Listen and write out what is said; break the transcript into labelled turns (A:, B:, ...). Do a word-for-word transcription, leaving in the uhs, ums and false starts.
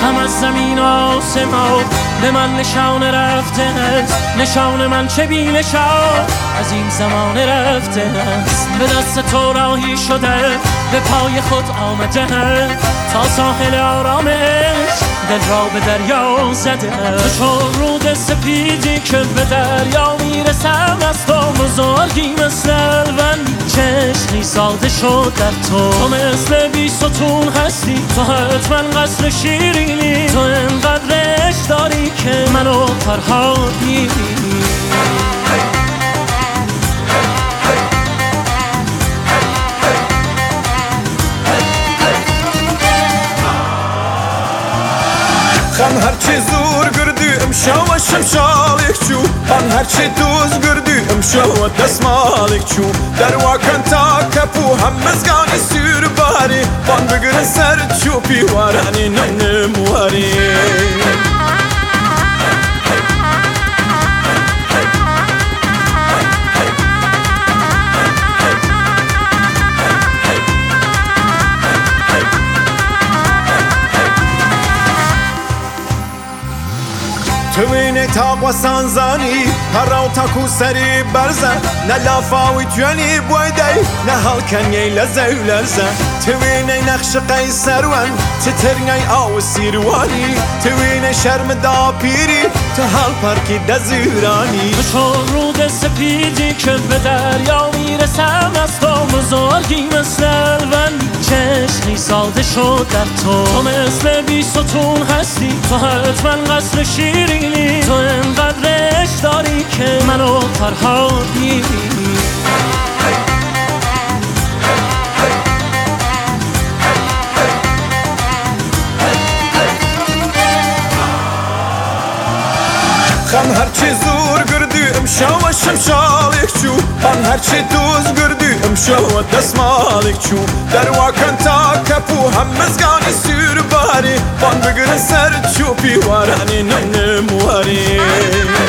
A: هم از زمین و آسمان به من نشان رفته است. نشان من چه بی نشان از این زمان رفته است. به دست تو راهی شده به پای خود آمده تا ساحل آرامش دل را به دریا زده. تو چون رود سپیدی که به دریا میرسم از تو بزرگی مثل الوند چشمی ساده شد در تو. تو مثل بی ستون هستی، تو حتما قصر شیرینی، تو انقدر عشق داری که منو فرهاد میبینی.
B: خم هرچی زور گردی امشو و شمشالک چو، من هرچی دوز گردی امشو و دستمالک چو. در واکن تا کپو هم مزگانی سیر باری، بان بگرن سر چوپی وارانی نمواری. توینه تاق و سانزانی هراو تاکو سری برزه نه لافاوی توانی بویدی نه هالکنی لزه و لرزه. توینه نقش قیسروان تترنی آو سیروانی، توینه شرم دا پیری تو حال پرکی دزیرانی.
A: تو چون رود سپیدی که به دریا میرسم از تو بزرگی مثل الوند چشمی ساده شد در تو. تو مثل بی ستون هستی، تو حتما قصر شیرینی، تو انقدر عشق داری که منو فرهاد میبینی.
B: خم هرچی زور گردی امشو و شمشالک چو، من هرچی دوز گردی امشو و دستمالک چو. در واکن تا کپو هم مزگانی سیر باری، بان بگرن سر چوپی وارانی نمواری.